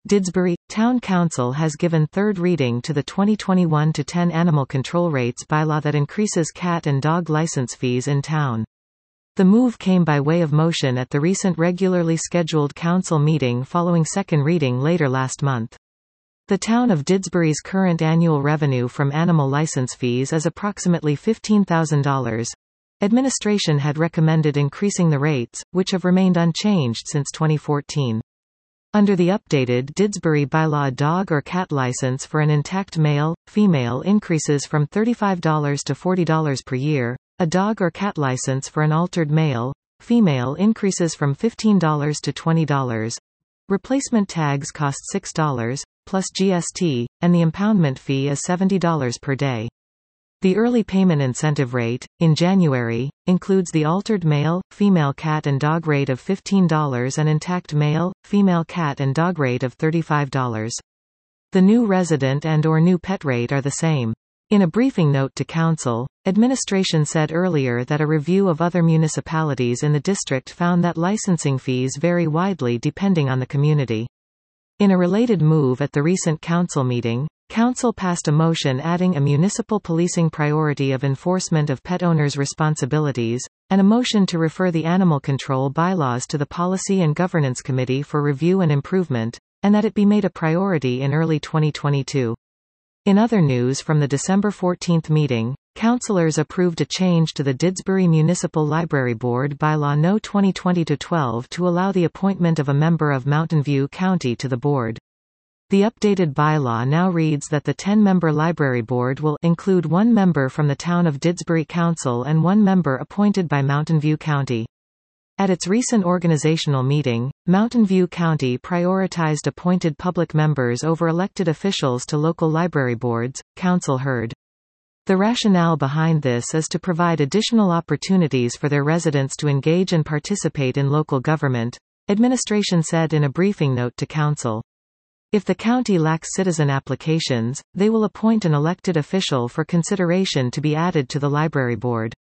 Didsbury Town Council has given third reading to the 2021-10 Animal Control Rates bylaw that increases cat and dog license fees in town. The move came by way of motion at the recent regularly scheduled council meeting following second reading later last month. The town of Didsbury's current annual revenue from animal license fees is approximately $15,000. Administration had recommended increasing the rates, which have remained unchanged since 2014. Under the updated Didsbury bylaw, a dog or cat license for an intact male, female increases from $35 to $40 per year. A dog or cat license for an altered male, female increases from $15 to $20. Replacement tags cost $6, plus GST, and the impoundment fee is $70 per day. The early payment incentive rate, in January, includes the altered male, female cat and dog rate of $15 and intact male, female cat and dog rate of $35. The new resident and/or new pet rate are the same. In a briefing note to Council, administration said earlier that a review of other municipalities in the district found that licensing fees vary widely depending on the community. In a related move at the recent council meeting, Council passed a motion adding a municipal policing priority of enforcement of pet owners' responsibilities, and a motion to refer the animal control bylaws to the Policy and Governance Committee for review and improvement, and that it be made a priority in early 2022. In other news from the December 14 meeting, councillors approved a change to the Didsbury Municipal Library Board Bylaw No. 2020-12 to allow the appointment of a member of Mountain View County to the board. The updated bylaw now reads that the 10-member library board will include one member from the Town of Didsbury Council and one member appointed by Mountain View County. At its recent organizational meeting, Mountain View County prioritized appointed public members over elected officials to local library boards, Council heard. The rationale behind this is to provide additional opportunities for their residents to engage and participate in local government, administration said in a briefing note to Council. If the county lacks citizen applications, they will appoint an elected official for consideration to be added to the library board.